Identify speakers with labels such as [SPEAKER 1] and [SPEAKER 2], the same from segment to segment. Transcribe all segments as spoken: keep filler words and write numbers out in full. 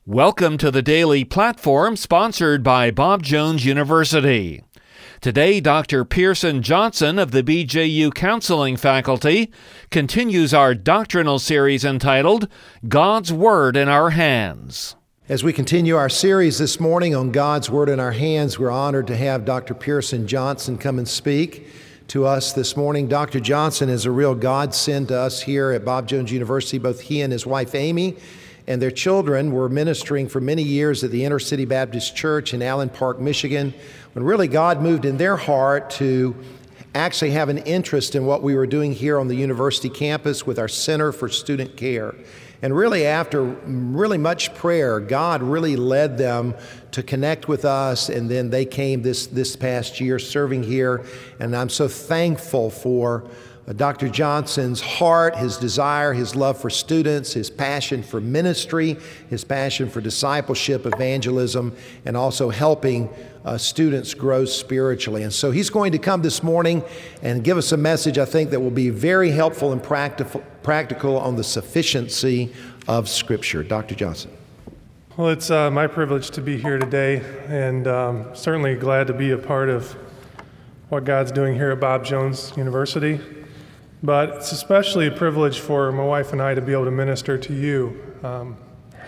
[SPEAKER 1] Welcome to the Daily Platform, sponsored by Bob Jones University. Today, Doctor Pearson Johnson of the B J U Counseling Faculty continues our doctrinal series entitled God's Word in Our Hands.
[SPEAKER 2] As we continue our series this morning on God's Word in Our Hands, we're honored to have Doctor Pearson Johnson come and speak to us this morning. Doctor Johnson is a real godsend to us here at Bob Jones University. Both he and his wife Amy and their children were ministering for many years at the Inner City Baptist Church in Allen Park, Michigan, when really God moved in their heart to actually have an interest in what we were doing here on the university campus with our Center for Student Care. And really after really much prayer, God really led them to connect with us, and then they came this, this past year serving here, and I'm so thankful for Uh, Doctor Johnson's heart, his desire, his love for students, his passion for ministry, his passion for discipleship, evangelism, and also helping uh, students grow spiritually. And so he's going to come this morning and give us a message, I think, that will be very helpful and practical, practical on the sufficiency of Scripture. Doctor Johnson.
[SPEAKER 3] Well, it's uh, my privilege to be here today, and um, certainly glad to be a part of what God's doing here at Bob Jones University. But it's especially a privilege for my wife and I to be able to minister to you. Um,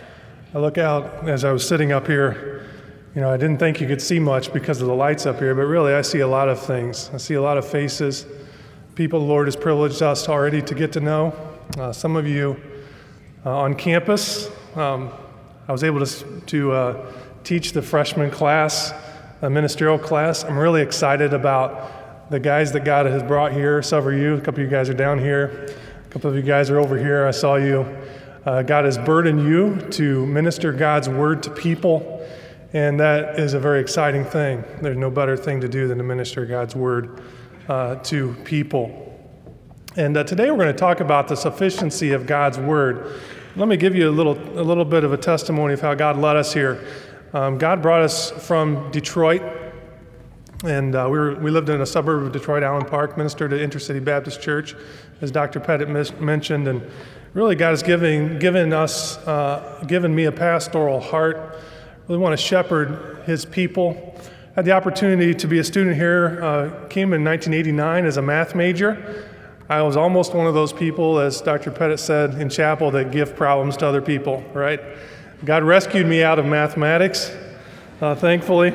[SPEAKER 3] I look out as I was sitting up here, you know, I didn't think you could see much because of the lights up here, but really I see a lot of things. I see a lot of faces, people the Lord has privileged us already to get to know. Uh, some of you uh, on campus, um, I was able to, to uh, teach the freshman class, a ministerial class. I'm really excited about the guys that God has brought here. Some of you, a couple of you guys are down here. A couple of you guys are over here. I saw you. Uh, God has burdened you to minister God's word to people, and that is a very exciting thing. There's no better thing to do than to minister God's word uh, to people. And uh, today we're going to talk about the sufficiency of God's word. Let me give you a little, a little bit of a testimony of how God led us here. Um, God brought us from Detroit. And uh, we were, we lived in a suburb of Detroit, Allen Park, ministered at Inner City Baptist Church, as Doctor Pettit mis- mentioned. And really God has given, given us, uh, given me a pastoral heart. Really want to shepherd his people. Had the opportunity to be a student here, uh, came in nineteen eighty-nine as a math major. I was almost one of those people, as Doctor Pettit said in chapel, that give problems to other people, right? God rescued me out of mathematics, uh, thankfully.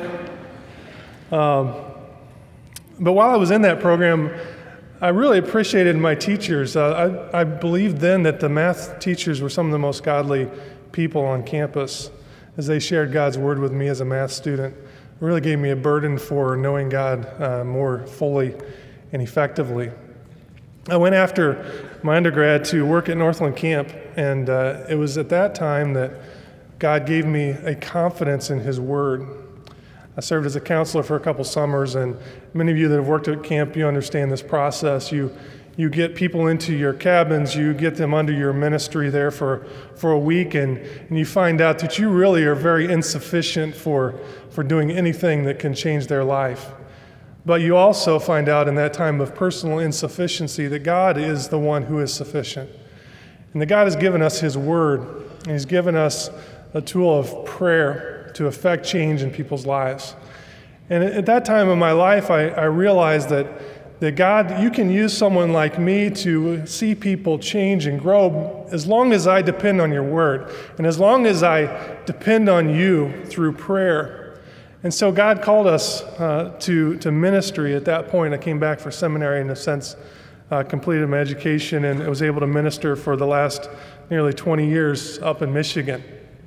[SPEAKER 3] Um, but while I was in that program, I really appreciated my teachers. Uh, I, I believed then that the math teachers were some of the most godly people on campus, as they shared God's word with me as a math student. It really gave me a burden for knowing God uh, more fully and effectively. I went after my undergrad to work at Northland Camp, and uh, it was at that time that God gave me a confidence in his word. I served as a counselor for a couple summers, and many of you that have worked at camp, you understand this process. You you get people into your cabins, you get them under your ministry there for, for a week, and, and you find out that you really are very insufficient for, for doing anything that can change their life. But you also find out in that time of personal insufficiency that God is the one who is sufficient. And that God has given us his word, and he's given us a tool of prayer to affect change in people's lives. And at that time in my life, I, I realized that, that God, you can use someone like me to see people change and grow as long as I depend on your word, and as long as I depend on you through prayer. And so God called us uh, to, to ministry at that point. I came back for seminary, in a sense, uh, completed my education, and was able to minister for the last nearly twenty years up in Michigan.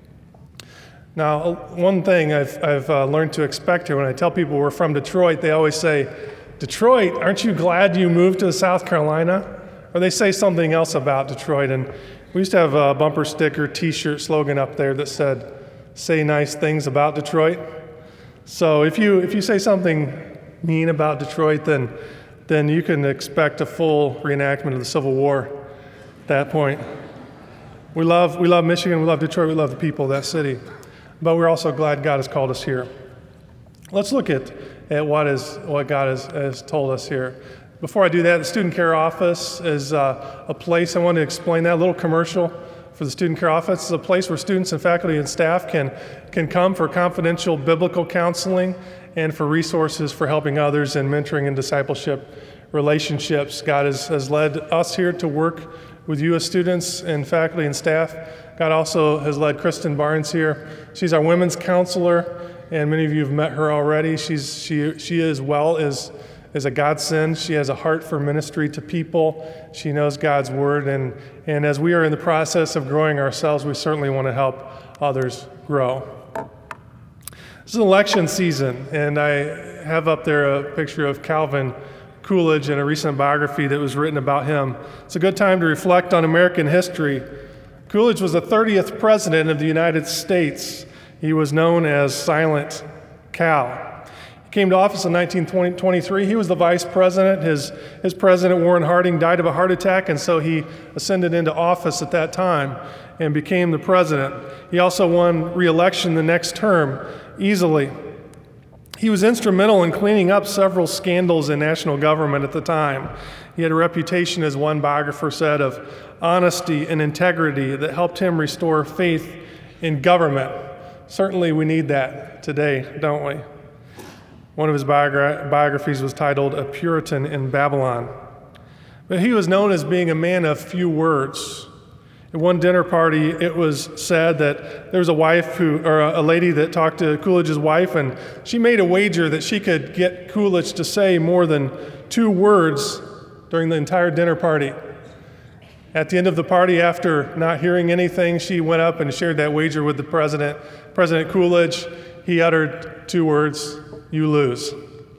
[SPEAKER 3] Now, one thing I've, I've uh, learned to expect here, when I tell people we're from Detroit, they always say, Detroit, aren't you glad you moved to South Carolina? Or they say something else about Detroit. And we used to have a bumper sticker, t-shirt slogan up there that said, say nice things about Detroit. So if you if you say something mean about Detroit, then, then you can expect a full reenactment of the Civil War at that point. We love, we love Michigan, we love Detroit, we love the people of that city. But we're also glad God has called us here. Let's look at, at what is what God has, has told us here. Before I do that, the Student Care Office is uh, a place, I want to explain that, a little commercial for the Student Care Office is a place where students and faculty and staff can, can come for confidential biblical counseling and for resources for helping others in mentoring and discipleship relationships. God has, has led us here to work with you as students and faculty and staff. God also has led Kristen Barnes here. She's our women's counselor, and many of you have met her already. She's she she as well is is a godsend. She has a heart for ministry to people. She knows God's word, and and as we are in the process of growing ourselves, we certainly want to help others grow. This is election season, and I have up there a picture of Calvin Coolidge in a recent biography that was written about him. It's a good time to reflect on American history. Coolidge was the thirtieth president of the United States. He was known as Silent Cal. He came to office in nineteen twenty-three. He was the vice president. His, his president, Warren Harding, died of a heart attack, and so he ascended into office at that time and became the president. He also won re-election the next term easily. He was instrumental in cleaning up several scandals in national government at the time. He had a reputation, as one biographer said, of honesty and integrity that helped him restore faith in government. Certainly we need that today, don't we? One of his biogra- biographies was titled A Puritan in Babylon. But he was known as being a man of few words. At one dinner party, it was said that there was a wife who, or a lady that talked to Coolidge's wife, and she made a wager that she could get Coolidge to say more than two words during the entire dinner party. At the end of the party, after not hearing anything, she went up and shared that wager with the president. President Coolidge, he uttered two words, "You lose."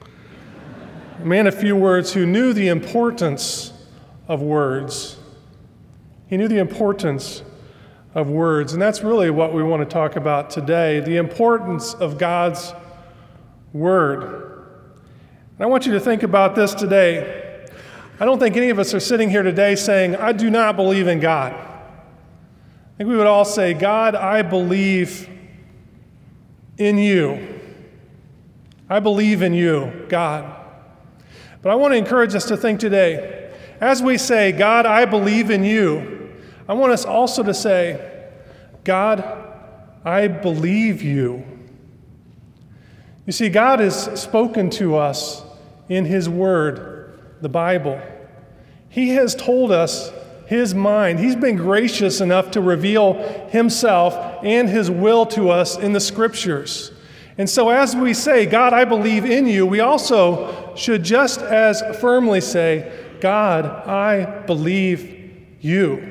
[SPEAKER 3] A man of few words who knew the importance of words. He knew the importance of words, and that's really what we want to talk about today, the importance of God's Word. And I want you to think about this today. I don't think any of us are sitting here today saying, I do not believe in God. I think we would all say, God, I believe in you. I believe in you, God. But I want to encourage us to think today, as we say, God, I believe in you, I want us also to say, God, I believe you. You see, God has spoken to us in His Word, the Bible. He has told us His mind. He's been gracious enough to reveal Himself and His will to us in the Scriptures. And so as we say, God, I believe in you, we also should just as firmly say, God, I believe you.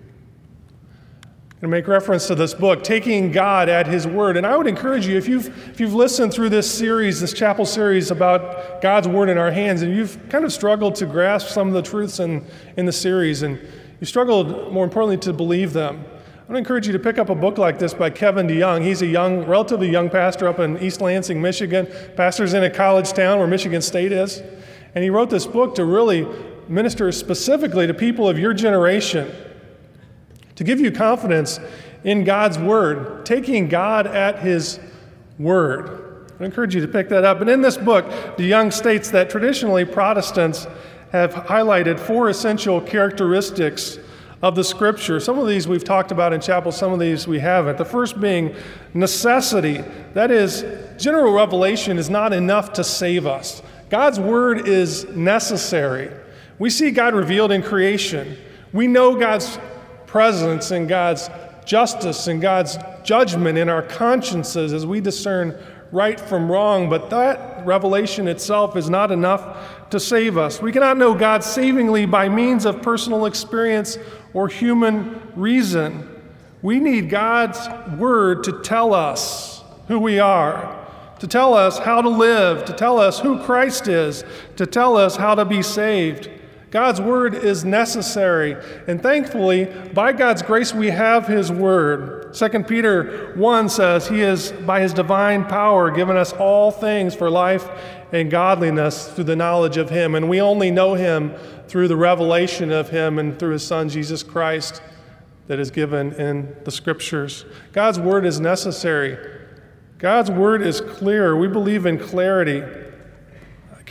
[SPEAKER 3] And make reference to this book, Taking God at His Word. And I would encourage you, if you've if you've listened through this series, this chapel series about God's Word in our hands, and you've kind of struggled to grasp some of the truths in, in the series, and you struggled, more importantly, to believe them, I would encourage you to pick up a book like this by Kevin DeYoung. He's a young, relatively young pastor up in East Lansing, Michigan. Pastor's in a college town where Michigan State is. And he wrote this book to really minister specifically to people of your generation, to give you confidence in God's Word, taking God at His Word. I encourage you to pick that up. And in this book, DeYoung states that traditionally Protestants have highlighted four essential characteristics of the Scripture. Some of these we've talked about in chapel, some of these we haven't. The first being necessity. That is, general revelation is not enough to save us. God's Word is necessary. We see God revealed in creation. We know God's presence and God's justice and God's judgment in our consciences as we discern right from wrong, but that revelation itself is not enough to save us. We cannot know God savingly by means of personal experience or human reason. We need God's Word to tell us who we are, to tell us how to live, to tell us who Christ is, to tell us how to be saved. God's Word is necessary, and thankfully, by God's grace, we have His Word. Second Peter one says, He has, by His divine power, given us all things for life and godliness through the knowledge of Him, and we only know Him through the revelation of Him and through His Son, Jesus Christ, that is given in the Scriptures. God's Word is necessary. God's Word is clear. We believe in clarity.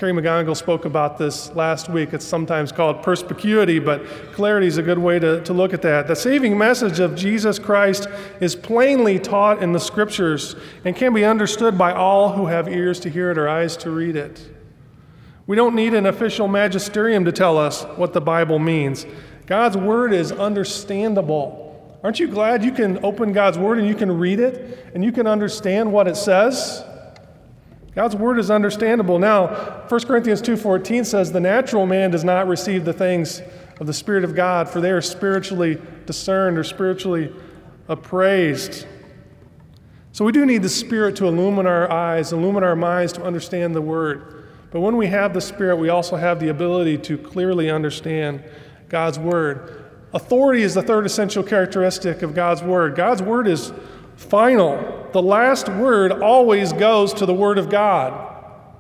[SPEAKER 3] Kerry McGonigal spoke about this last week. It's sometimes called perspicuity, but clarity is a good way to, to look at that. The saving message of Jesus Christ is plainly taught in the Scriptures and can be understood by all who have ears to hear it or eyes to read it. We don't need an official magisterium to tell us what the Bible means. God's Word is understandable. Aren't you glad you can open God's Word and you can read it and you can understand what it says? God's Word is understandable. Now, First Corinthians two fourteen says, the natural man does not receive the things of the Spirit of God, for they are spiritually discerned or spiritually appraised. So we do need the Spirit to illumine our eyes, illumine our minds to understand the Word. But when we have the Spirit, we also have the ability to clearly understand God's Word. Authority is the third essential characteristic of God's Word. God's Word is final. The last word always goes to the Word of God.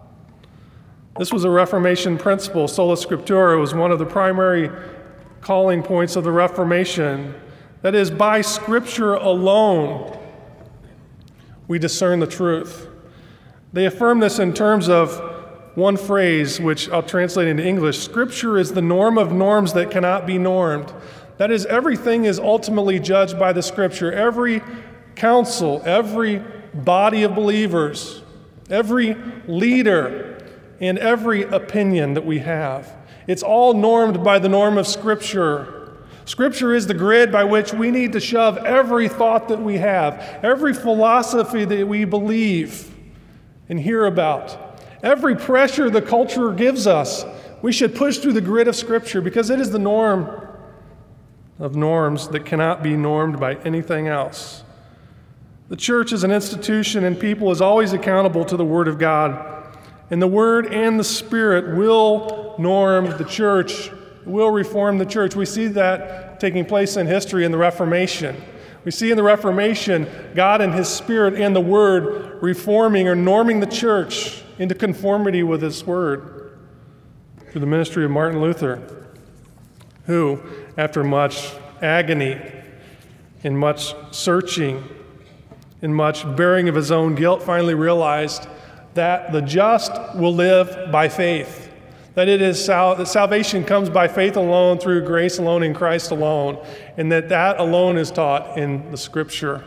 [SPEAKER 3] This was a Reformation principle. Sola Scriptura was one of the primary calling points of the Reformation. That is, by Scripture alone, we discern the truth. They affirm this in terms of one phrase, which I'll translate into English. Scripture is the norm of norms that cannot be normed. That is, everything is ultimately judged by the Scripture. Every council, every body of believers, every leader, and every opinion that we have. It's all normed by the norm of Scripture. Scripture is the grid by which we need to shove every thought that we have, every philosophy that we believe and hear about, every pressure the culture gives us. We should push through the grid of Scripture because it is the norm of norms that cannot be normed by anything else. The church as an institution and people is always accountable to the Word of God. And the Word and the Spirit will norm the church, will reform the church. We see that taking place in history in the Reformation. We see in the Reformation God and His Spirit and the Word reforming or norming the church into conformity with His Word through the ministry of Martin Luther, who, after much agony and much searching and much bearing of his own guilt, finally realized that the just will live by faith, that it is sal- that salvation comes by faith alone, through grace alone, in Christ alone, and that that alone is taught in the Scripture.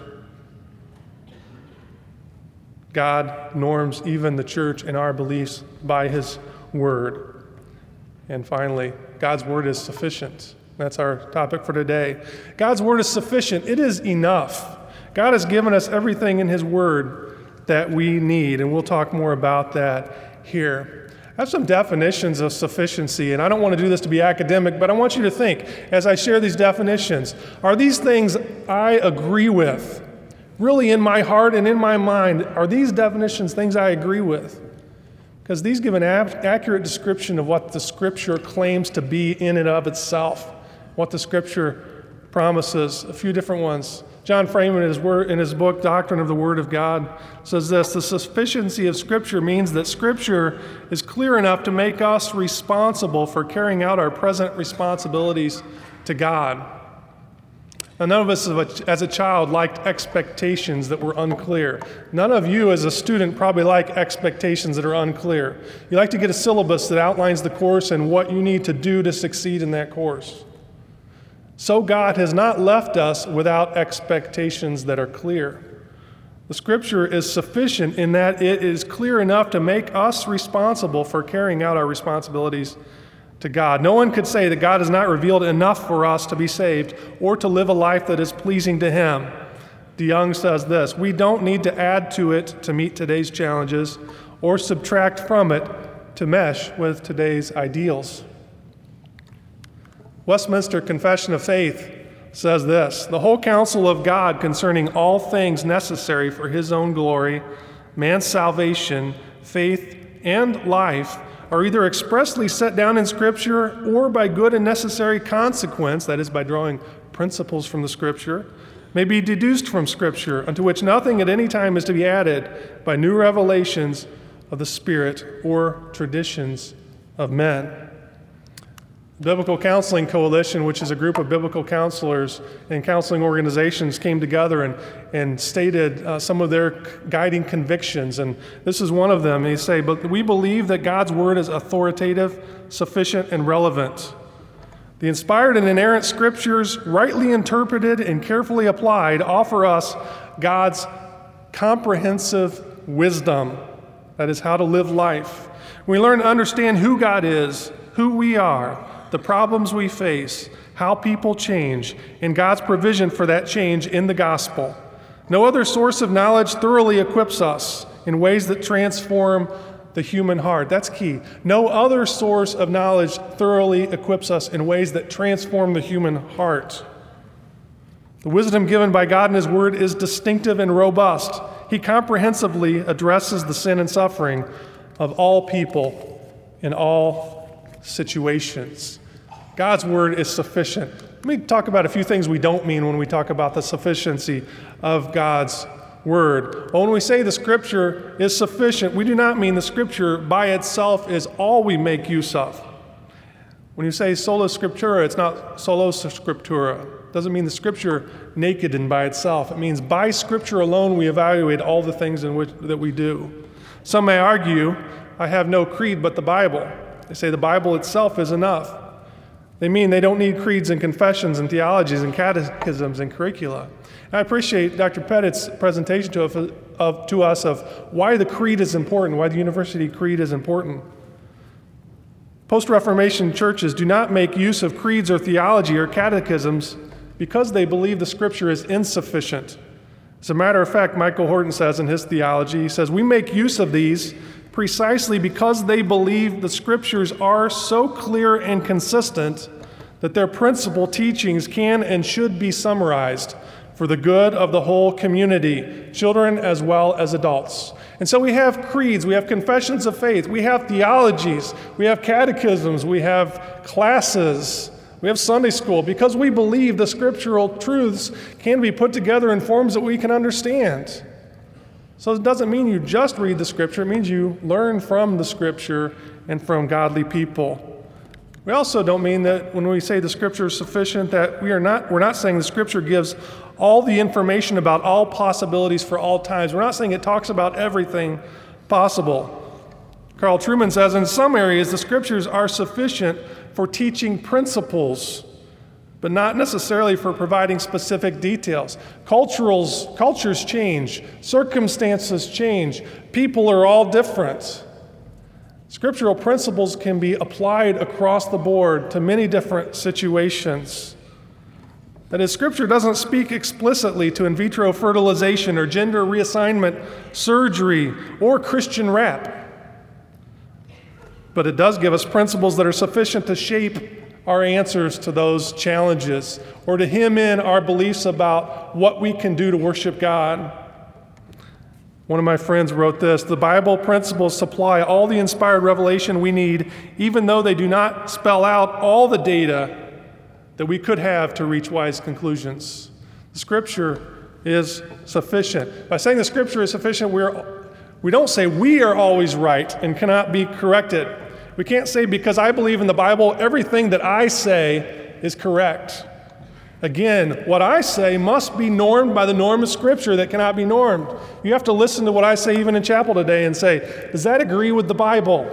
[SPEAKER 3] God norms even the church and our beliefs by His Word. And finally, God's Word is sufficient. That's our topic for today. God's Word is sufficient. It is enough. God has given us everything in His Word that we need, and we'll talk more about that here. I have some definitions of sufficiency, and I don't want to do this to be academic, but I want you to think, as I share these definitions, are these things I agree with? Really, in my heart and in my mind, are these definitions things I agree with? Because these give an ab- accurate description of what the Scripture claims to be in and of itself, what the Scripture promises. A few different ones. John Freeman, in his, word, in his book, Doctrine of the Word of God, says this: the sufficiency of Scripture means that Scripture is clear enough to make us responsible for carrying out our present responsibilities to God. Now, none of us as a child liked expectations that were unclear. None of you as a student probably like expectations that are unclear. You like to get a syllabus that outlines the course and what you need to do to succeed in that course. So God has not left us without expectations that are clear. The Scripture is sufficient in that it is clear enough to make us responsible for carrying out our responsibilities to God. No one could say that God has not revealed enough for us to be saved or to live a life that is pleasing to Him. DeYoung says this: we don't need to add to it to meet today's challenges or subtract from it to mesh with today's ideals. Westminster Confession of Faith says this: the whole counsel of God concerning all things necessary for His own glory, man's salvation, faith, and life are either expressly set down in Scripture or by good and necessary consequence, that is, by drawing principles from the Scripture, may be deduced from Scripture, unto which nothing at any time is to be added by new revelations of the Spirit or traditions of men. Biblical Counseling Coalition, which is a group of biblical counselors and counseling organizations, came together and, and stated uh, some of their guiding convictions. And this is one of them. They say, but we believe that God's word is authoritative, sufficient, and relevant. The inspired and inerrant scriptures, rightly interpreted and carefully applied, offer us God's comprehensive wisdom. That is how to live life. We learn to understand who God is, who we are, the problems we face, how people change, and God's provision for that change in the gospel. No other source of knowledge thoroughly equips us in ways that transform the human heart. That's key. No other source of knowledge thoroughly equips us in ways that transform the human heart. The wisdom given by God in His Word is distinctive and robust. He comprehensively addresses the sin and suffering of all people in all situations. God's Word is sufficient. Let me talk about a few things we don't mean when we talk about the sufficiency of God's Word. Well, when we say the Scripture is sufficient, we do not mean the Scripture by itself is all we make use of. When you say sola scriptura, it's not solo scriptura. It doesn't mean the Scripture naked and by itself. It means by Scripture alone we evaluate all the things in which that we do. Some may argue, I have no creed but the Bible. They say the Bible itself is enough. They mean they don't need creeds and confessions and theologies and catechisms and curricula. And I appreciate Doctor Pettit's presentation to, of, of, to us of why the creed is important, why the university creed is important. Post-Reformation churches do not make use of creeds or theology or catechisms because they believe the Scripture is insufficient. As a matter of fact, Michael Horton says in his theology, he says, we make use of these precisely because they believe the Scriptures are so clear and consistent that their principal teachings can and should be summarized for the good of the whole community, children as well as adults. And so we have creeds, we have confessions of faith, we have theologies, we have catechisms, we have classes, we have Sunday school, because we believe the scriptural truths can be put together in forms that we can understand. So it doesn't mean you just read the Scripture, it means you learn from the Scripture and from godly people. We also don't mean that when we say the Scripture is sufficient, that we are not, we're not saying the Scripture gives all the information about all possibilities for all times. We're not saying it talks about everything possible. Carl Trueman says, in some areas the Scriptures are sufficient for teaching principles, but not necessarily for providing specific details. Culturals, cultures change, circumstances change, people are all different. Scriptural principles can be applied across the board to many different situations. That is, Scripture doesn't speak explicitly to in vitro fertilization or gender reassignment surgery or Christian rap. But it does give us principles that are sufficient to shape our answers to those challenges, or to hem in our beliefs about what we can do to worship God. One of my friends wrote this, the Bible principles supply all the inspired revelation we need, even though they do not spell out all the data that we could have to reach wise conclusions. The Scripture is sufficient. By saying the Scripture is sufficient, we're, we don't say we are always right and cannot be corrected. We can't say because I believe in the Bible, everything that I say is correct. Again, what I say must be normed by the norm of Scripture that cannot be normed. You have to listen to what I say even in chapel today and say, does that agree with the Bible?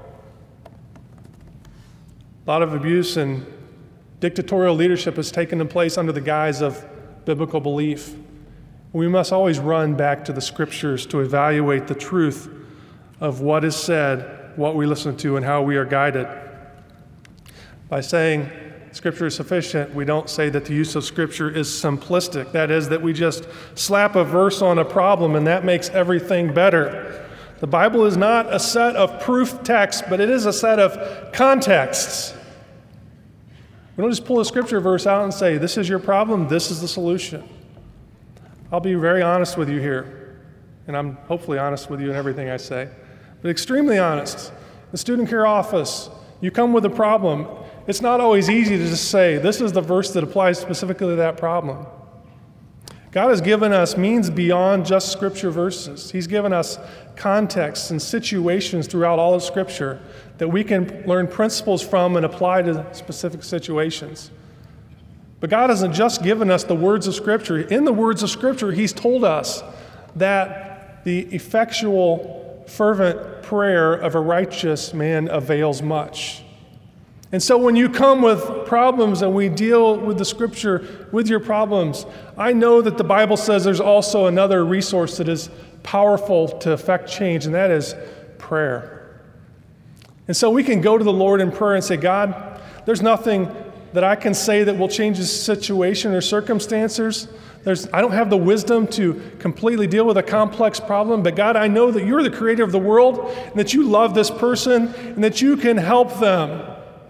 [SPEAKER 3] A lot of abuse and dictatorial leadership has taken place under the guise of biblical belief. We must always run back to the Scriptures to evaluate the truth of what is said, what we listen to, and how we are guided. By saying Scripture is sufficient, we don't say that the use of Scripture is simplistic. That is, that we just slap a verse on a problem and that makes everything better. The Bible is not a set of proof texts, but it is a set of contexts. We don't just pull a Scripture verse out and say, this is your problem, this is the solution. I'll be very honest with you here, and I'm hopefully honest with you in everything I say, but extremely honest. The student care office, you come with a problem. It's not always easy to just say, this is the verse that applies specifically to that problem. God has given us means beyond just Scripture verses. He's given us contexts and situations throughout all of Scripture that we can learn principles from and apply to specific situations. But God hasn't just given us the words of Scripture. In the words of Scripture, He's told us that the effectual, fervent prayer of a righteous man avails much. And so when you come with problems and we deal with the Scripture with your problems, I know that the Bible says there's also another resource that is powerful to effect change, and that is prayer. And so we can go to the Lord in prayer and say, God, there's nothing that I can say that will change this situation or circumstances. There's, I don't have the wisdom to completely deal with a complex problem, but God, I know that you're the creator of the world and that you love this person and that you can help them.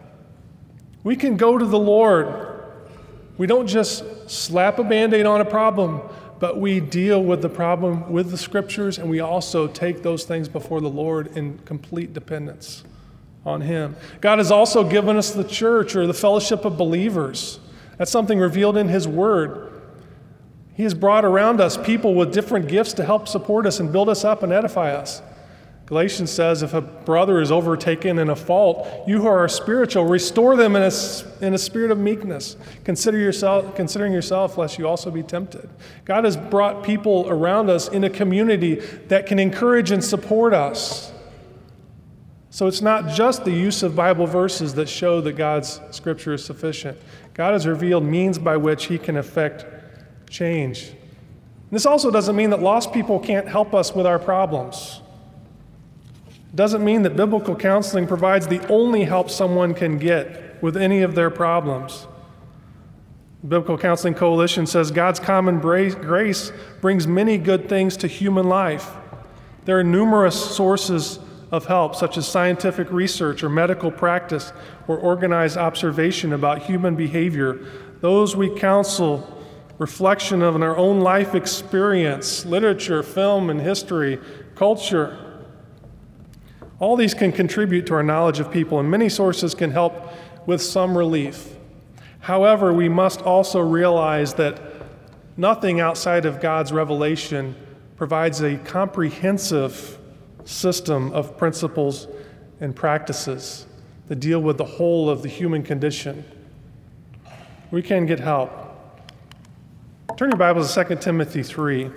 [SPEAKER 3] We can go to the Lord. We don't just slap a Band-Aid on a problem, but we deal with the problem with the Scriptures, and we also take those things before the Lord in complete dependence on Him. God has also given us the church, or the fellowship of believers. That's something revealed in His Word. He has brought around us people with different gifts to help support us and build us up and edify us. Galatians says, if a brother is overtaken in a fault, you who are spiritual, restore them in a, in a spirit of meekness, Consider yourself, considering yourself, lest you also be tempted. God has brought people around us in a community that can encourage and support us. So it's not just the use of Bible verses that show that God's Scripture is sufficient. God has revealed means by which He can effect change. And this also doesn't mean that lost people can't help us with our problems. Doesn't mean that biblical counseling provides the only help someone can get with any of their problems. The Biblical Counseling Coalition says God's common grace brings many good things to human life. There are numerous sources of help, such as scientific research or medical practice or organized observation about human behavior. Those we counsel, reflection of our own life experience, literature, film and history, culture. All these can contribute to our knowledge of people, and many sources can help with some relief. However, we must also realize that nothing outside of God's revelation provides a comprehensive system of principles and practices that deal with the whole of the human condition. We can get help. Turn your Bibles to Second Timothy three.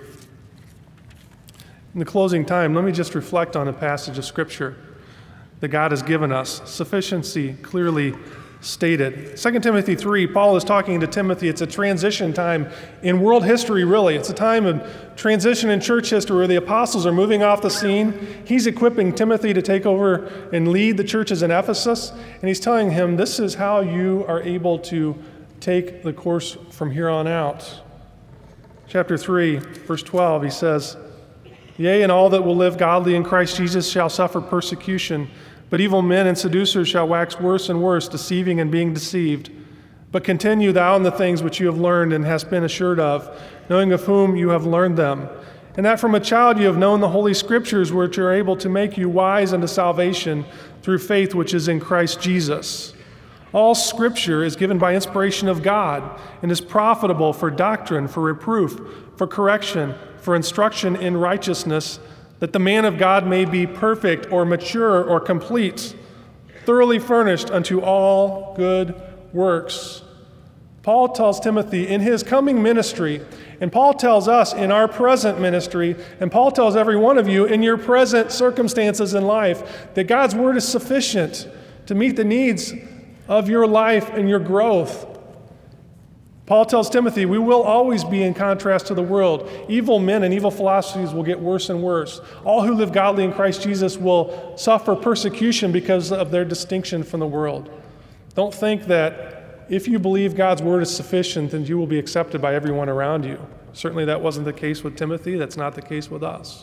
[SPEAKER 3] In the closing time, let me just reflect on a passage of Scripture that God has given us. Sufficiency clearly stated. Second Timothy three, Paul is talking to Timothy. It's a transition time in world history, really. It's a time of transition in church history where the apostles are moving off the scene. He's equipping Timothy to take over and lead the churches in Ephesus. And he's telling him, this is how you are able to take the course from here on out. Chapter three, verse twelve, he says, Yea, and all that will live godly in Christ Jesus shall suffer persecution, but evil men and seducers shall wax worse and worse, deceiving and being deceived. But continue thou in the things which you have learned and hast been assured of, knowing of whom you have learned them, and that from a child you have known the Holy Scriptures, which are able to make you wise unto salvation through faith which is in Christ Jesus. All Scripture is given by inspiration of God and is profitable for doctrine, for reproof, for correction, for instruction in righteousness, that the man of God may be perfect or mature or complete, thoroughly furnished unto all good works. Paul tells Timothy in his coming ministry, and Paul tells us in our present ministry, and Paul tells every one of you in your present circumstances in life, that God's word is sufficient to meet the needs of your life and your growth. Paul tells Timothy, we will always be in contrast to the world. Evil men and evil philosophies will get worse and worse. All who live godly in Christ Jesus will suffer persecution because of their distinction from the world. Don't think that if you believe God's word is sufficient, then you will be accepted by everyone around you. Certainly that wasn't the case with Timothy. That's not the case with us.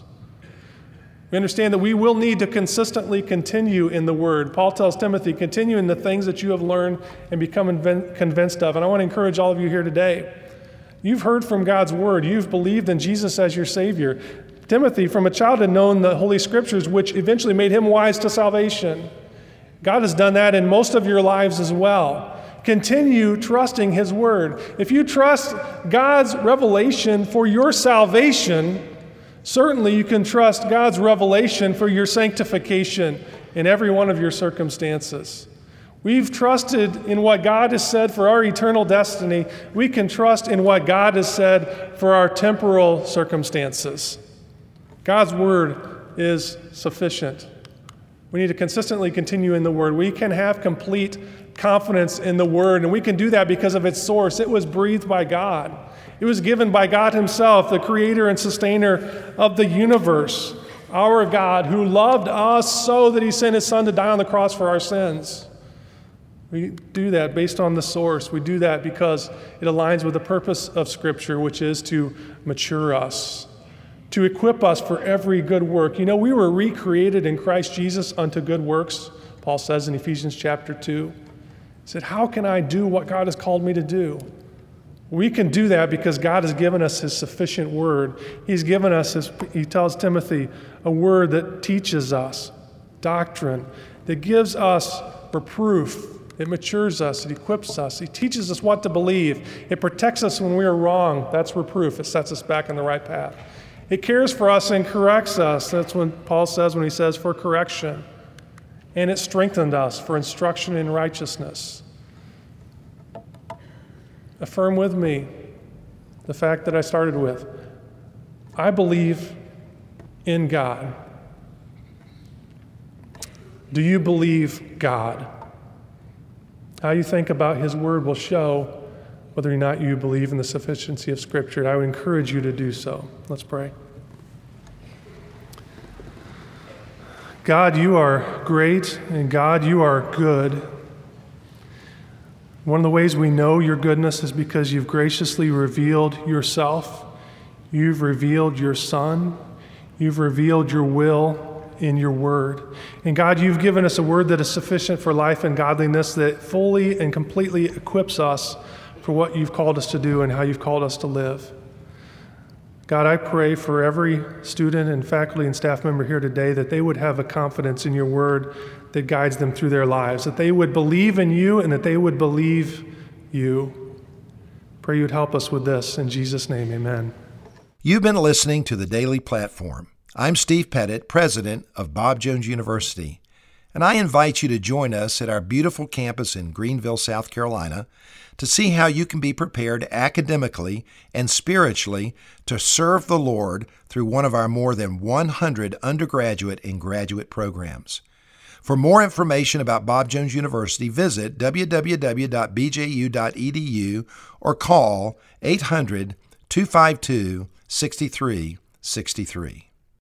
[SPEAKER 3] We understand that we will need to consistently continue in the Word. Paul tells Timothy, continue in the things that you have learned and become convinced of. And I want to encourage all of you here today. You've heard from God's Word. You've believed in Jesus as your Savior. Timothy, from a child, had known the Holy Scriptures, which eventually made him wise to salvation. God has done that in most of your lives as well. Continue trusting His Word. If you trust God's revelation for your salvation, certainly you can trust God's revelation for your sanctification in every one of your circumstances. We've trusted in what God has said for our eternal destiny. We can trust in what God has said for our temporal circumstances. God's Word is sufficient. We need to consistently continue in the Word. We can have complete confidence in the Word, and we can do that because of its source. It was breathed by God. It was given by God Himself, the creator and sustainer of the universe, our God, who loved us so that He sent His Son to die on the cross for our sins. We do that based on the source. We do that because it aligns with the purpose of Scripture, which is to mature us, to equip us for every good work. You know, we were recreated in Christ Jesus unto good works, Paul says in Ephesians chapter two. He said, how can I do what God has called me to do? We can do that because God has given us His sufficient word. He's given us, his, he tells Timothy, a word that teaches us doctrine, that gives us reproof. It matures us. It equips us. He teaches us what to believe. It protects us when we are wrong. That's reproof. It sets us back on the right path. It cares for us and corrects us. That's what Paul says when he says for correction. And it strengthened us for instruction in righteousness. Affirm with me the fact that I started with. I believe in God. Do you believe God? How you think about His Word will show whether or not you believe in the sufficiency of Scripture. And I would encourage you to do so. Let's pray. God, you are great, and God, you are good. One of the ways we know your goodness is because you've graciously revealed yourself. You've revealed your Son. You've revealed your will in your word. And God, you've given us a word that is sufficient for life and godliness, that fully and completely equips us for what you've called us to do and how you've called us to live. God, I pray for every student and faculty and staff member here today that they would have a confidence in your word that guides them through their lives, that they would believe in you and that they would believe you. Pray you'd help us with this. In Jesus' name, amen.
[SPEAKER 2] You've been listening to the Daily Platform. I'm Steve Pettit, president of Bob Jones University, and I invite you to join us at our beautiful campus in Greenville, South Carolina, to see how you can be prepared academically and spiritually to serve the Lord through one of our more than one hundred undergraduate and graduate programs. For more information about Bob Jones University, visit w w w dot b j u dot e d u or call eight hundred, two five two, six three six three.